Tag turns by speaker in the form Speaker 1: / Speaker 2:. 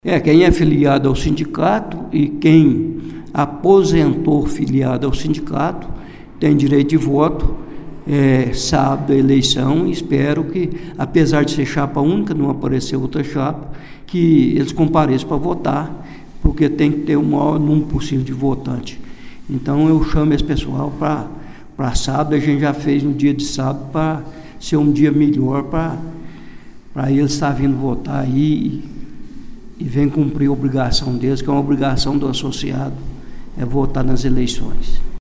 Speaker 1: Quem é filiado ao sindicato e quem aposentou filiado ao sindicato tem direito de voto. Sábado a eleição, espero que, apesar de ser chapa única, não aparecer outra chapa, que eles compareçam para votar, porque tem que ter o maior número possível de votantes. Então eu chamo esse pessoal para sábado. A gente já fez no dia de sábado para ser um dia melhor para eles estar vindo votar aí e vem cumprir a obrigação deles, que é uma obrigação do associado, é votar nas eleições.